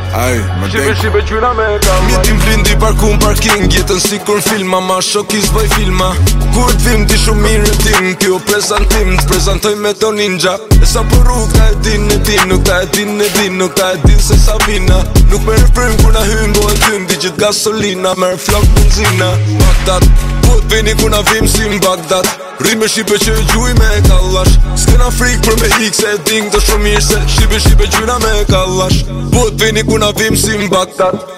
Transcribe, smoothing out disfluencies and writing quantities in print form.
Aj, më dek Shibe gjyna me kallash. Mjetim blindi parkun parking, jetën si kur filma, ma shokis bëj filma. Kur t'vim ti shumë mirë tim, kjo prezentim, t'prezentoj me to ninja. E sa për rrug ta e din, nuk ta e din, nuk ta e din se sa vina. Nuk me refrym kur na hym, bo e tym, di gjithë gasolina, merë flok benzina. Bagdad, po t'vini kur na vim si m'Bagdad. Rime shipe që e gjuj me kallash. S'kena frik për me hik se e ding të shumë mirë se shibe gjyna me kallash. Po t'vini kur na vim si m'Bagdad.